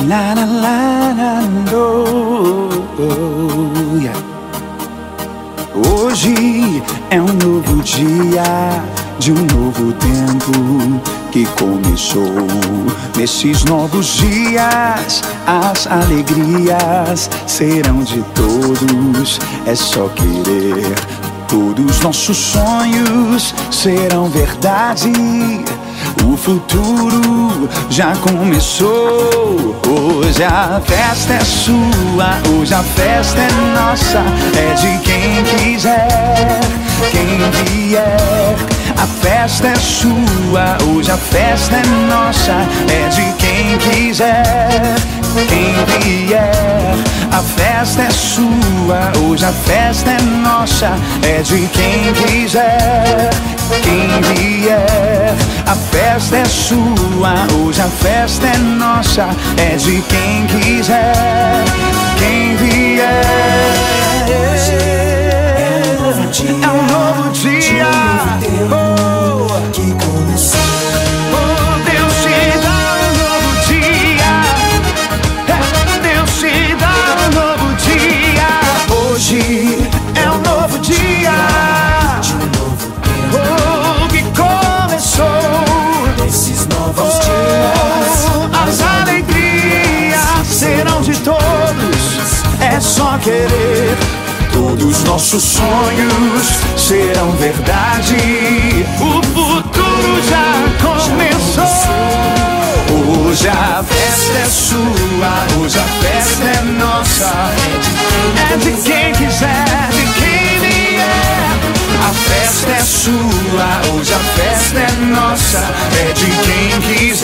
La la la la no, yeah. Hoje é um novo dia, de um novo tempo que começou. Nesses novos dias, as alegrias serão de todos. É só querer. Todos nossos sonhos serão verdade. O futuro já começou. Hoje a festa é sua, hoje a festa é nossa. É de quem quiser, quem vier. A festa é sua, hoje a festa é nossa. É de quem quiser, quem vier. A festa é sua, hoje a festa é nossa. É de quem quiser, quem vier. A festa é sua, hoje a festa é nossa. É de quem quiser, quem vier. É um novo dia, que começou. Oh, Deus te dá um novo dia. Deus te dá um novo dia. Hoje é um novo dia. Oh, que começou. Esses novos dias, As alegrias serão de todos. É só querer. Todos nossos sonhos serão verdade. O futuro já começou. Hoje a festa é sua, hoje a festa é nossa. É de quem quiser, de quem vier. A festa é sua, hoje a festa é nossa. É de quem quiser.